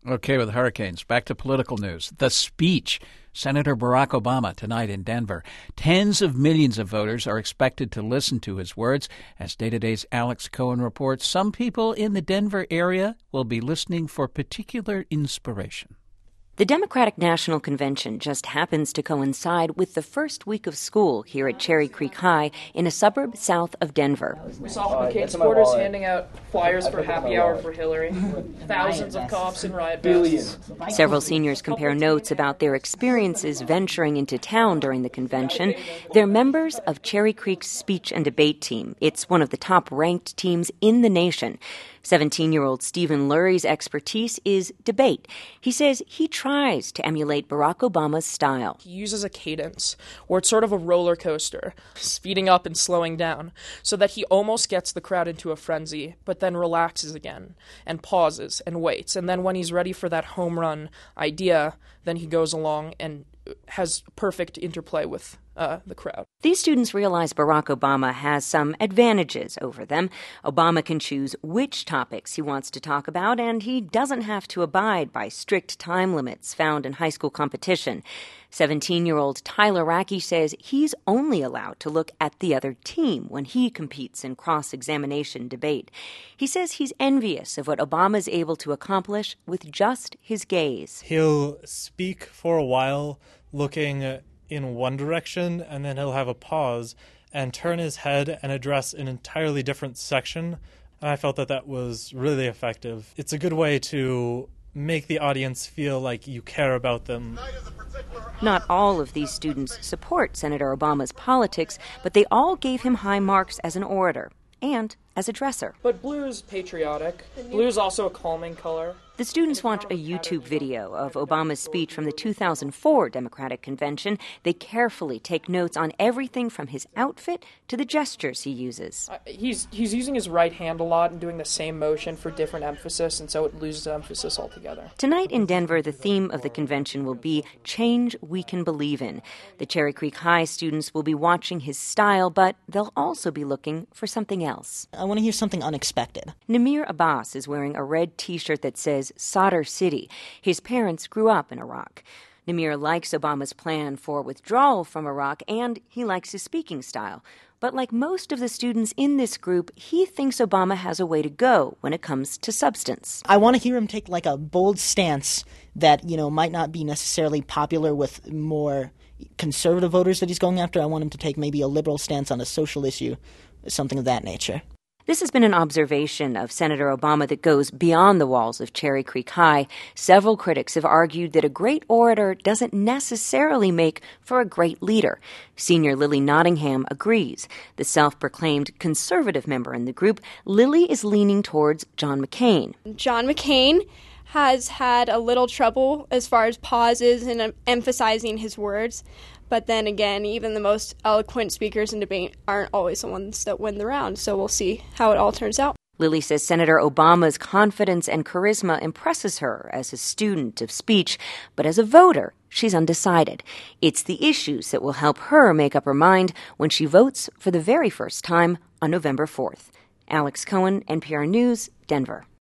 Okay, with hurricanes, back to political news. The speech. Senator Barack Obama tonight in Denver. Tens of millions of voters are expected to listen to his words. As Day to Day's Alex Cohen reports, some people in the Denver area will be listening for particular inspiration. The Democratic National Convention just happens to coincide with the first week of school here at Cherry Creek High in a suburb south of Denver. We saw McCain supporters handing out flyers for happy hour for Hillary. Thousands of cops in riot vests. Several seniors compare notes about their experiences venturing into town during the convention. They're members of Cherry Creek's speech and debate team. It's one of the top-ranked teams in the nation. 17-year-old Stephen Lurie's expertise is debate. He says he tries to emulate Barack Obama's style. He uses a cadence, where it's sort of a roller coaster, speeding up and slowing down, so that he almost gets the crowd into a frenzy, but then relaxes again, and pauses, and waits. And then when he's ready for that home run idea, then he goes along and has perfect interplay with the crowd. These students realize Barack Obama has some advantages over them. Obama can choose which topics he wants to talk about, and he doesn't have to abide by strict time limits found in high school competition. 17-year-old Tyler Racky says he's only allowed to look at the other team when he competes in cross-examination debate. He says he's envious of what Obama's able to accomplish with just his gaze. He'll speak for a while looking in one direction, and then he'll have a pause and turn his head and address an entirely different section. And I felt that was really effective. It's a good way to make the audience feel like you care about them. Not all of these students support Senator Obama's politics, but they all gave him high marks as an orator and as a dresser. But blue is patriotic. Blue is also a calming color. The students watch a YouTube video of Obama's speech from the 2004 Democratic Convention. They carefully take notes on everything from his outfit to the gestures he uses. He's using his right hand a lot and doing the same motion for different emphasis, and so it loses emphasis altogether. Tonight in Denver, the theme of the convention will be Change We Can Believe In. The Cherry Creek High students will be watching his style, but they'll also be looking for something else. I want to hear something unexpected. Namir Abbas is wearing a red T-shirt that says Sadr City. His parents grew up in Iraq. Namir likes Obama's plan for withdrawal from Iraq, and he likes his speaking style. But like most of the students in this group, he thinks Obama has a way to go when it comes to substance. I want to hear him take like a bold stance that, might not be necessarily popular with more conservative voters that he's going after. I want him to take maybe a liberal stance on a social issue, something of that nature. This has been an observation of Senator Obama that goes beyond the walls of Cherry Creek High. Several critics have argued that a great orator doesn't necessarily make for a great leader. Senior Lily Nottingham agrees. The self-proclaimed conservative member in the group, Lily is leaning towards John McCain. John McCain has had a little trouble as far as pauses and emphasizing his words. But then again, even the most eloquent speakers in debate aren't always the ones that win the round, so we'll see how it all turns out. Lily says Senator Obama's confidence and charisma impresses her as a student of speech, but as a voter, she's undecided. It's the issues that will help her make up her mind when she votes for the very first time on November 4th. Alex Cohen, NPR News, Denver.